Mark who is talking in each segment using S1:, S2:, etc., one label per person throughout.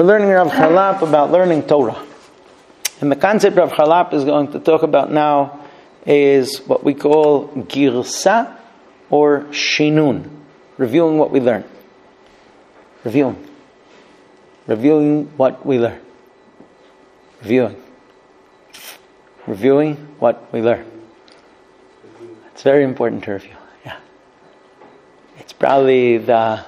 S1: We're learning Rav Charlap about learning Torah. And the concept Rav Charlap is going to talk about now is what we call girsa or shinun. Reviewing what we learn. Reviewing what we learn. Reviewing what we learn. It's very important to review. Yeah. It's probably the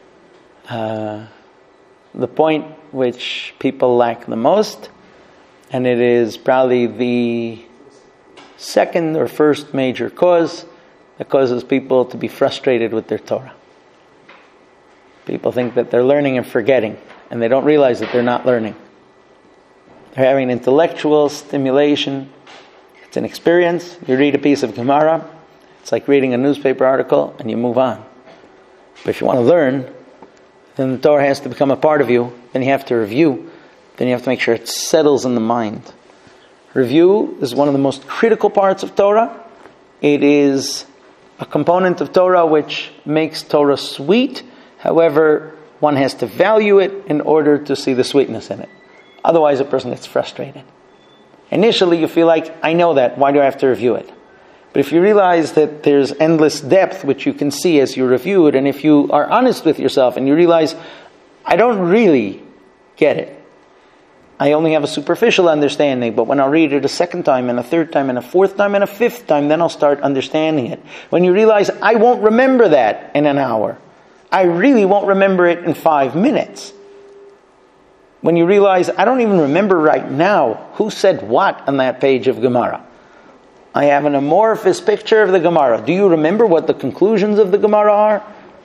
S1: point which people lack the most, and it is probably the second or first major cause that causes people to be frustrated with their Torah. People think that they're learning and forgetting, and they don't realize that they're not learning. They're having intellectual stimulation. It's an experience. You read a piece of Gemara. It's like reading a newspaper article, and you move on. But if you want to learn, then the Torah has to become a part of you. Then you have to review. Then you have to make sure it settles in the mind. Review is one of the most critical parts of Torah. It is a component of Torah which makes Torah sweet. However, one has to value it in order to see the sweetness in it. Otherwise, a person gets frustrated. Initially, you feel like, I know that. Why do I have to review it? But if you realize that there's endless depth which you can see as you review it, and if you are honest with yourself and you realize, I don't really get it. I only have a superficial understanding, but when I'll read it a second time and a third time and a fourth time and a fifth time, then I'll start understanding it. When you realize, I won't remember that in an hour. I really won't remember it in 5 minutes. When you realize, I don't even remember right now who said what on that page of Gemara. I have an amorphous picture of the Gemara. Do you remember what the conclusions of the Gemara are?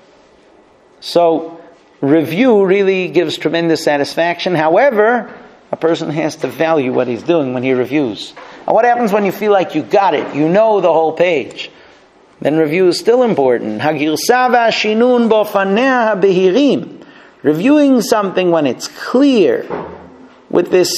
S1: So, review really gives tremendous satisfaction. However, a person has to value what he's doing when he reviews. And what happens when you feel like you got it? You know the whole page. Then review is still important. Hagirsa v'ashinun b'ofanea habehirim. Reviewing something when it's clear, with this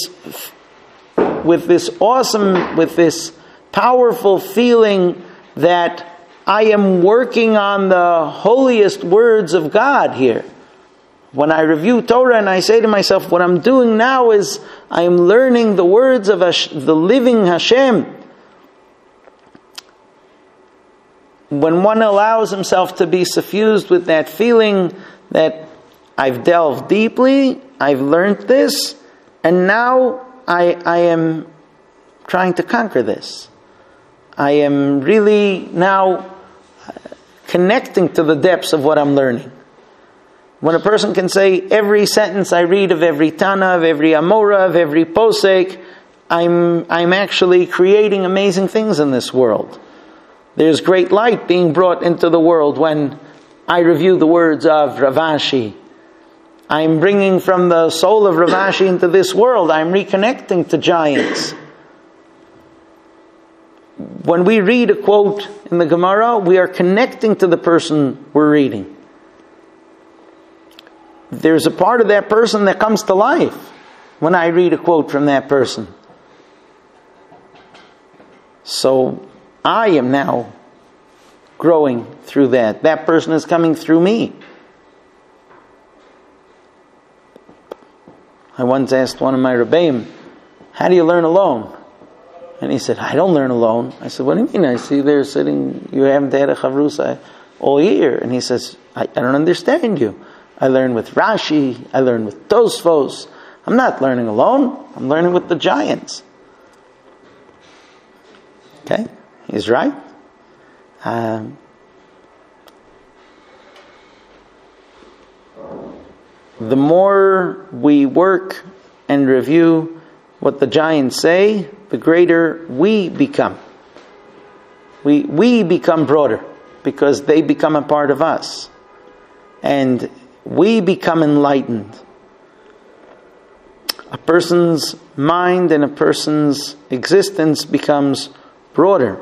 S1: powerful feeling that I am working on the holiest words of God here. When I review Torah and I say to myself, what I'm doing now is I am learning the words of the living Hashem. When one allows himself to be suffused with that feeling that I've delved deeply, I've learned this, and now I am trying to conquer this. I am really now connecting to the depths of what I'm learning. When a person can say, every sentence I read of every Tana, of every Amora, of every Posek, I'm actually creating amazing things in this world. There's great light being brought into the world when I review the words of Rav Ashi. I'm bringing from the soul of Rav Ashi into this world. I'm reconnecting to giants. When we read a quote in the Gemara, we are connecting to the person we're reading. There's a part of that person that comes to life when I read a quote from that person. So I am now growing through that. That person is coming through me. I once asked one of my Rebbeim, how do you learn alone? And he said, I don't learn alone. I said, what do you mean? I see they're sitting, you haven't had a chavrusa all year. And he says, I don't understand you. I learn with Rashi, I learn with Tosfos. I'm not learning alone. I'm learning with the giants. Okay, he's right. The more we work and review what the giants say, the greater we become. We become broader because they become a part of us. And we become enlightened. A person's mind and a person's existence becomes broader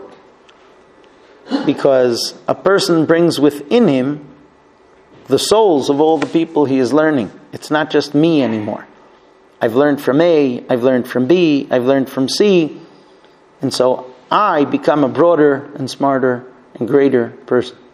S1: because a person brings within him the souls of all the people he is learning. It's not just me anymore. I've learned from A, I've learned from B, I've learned from C, and so I become a broader and smarter and greater person.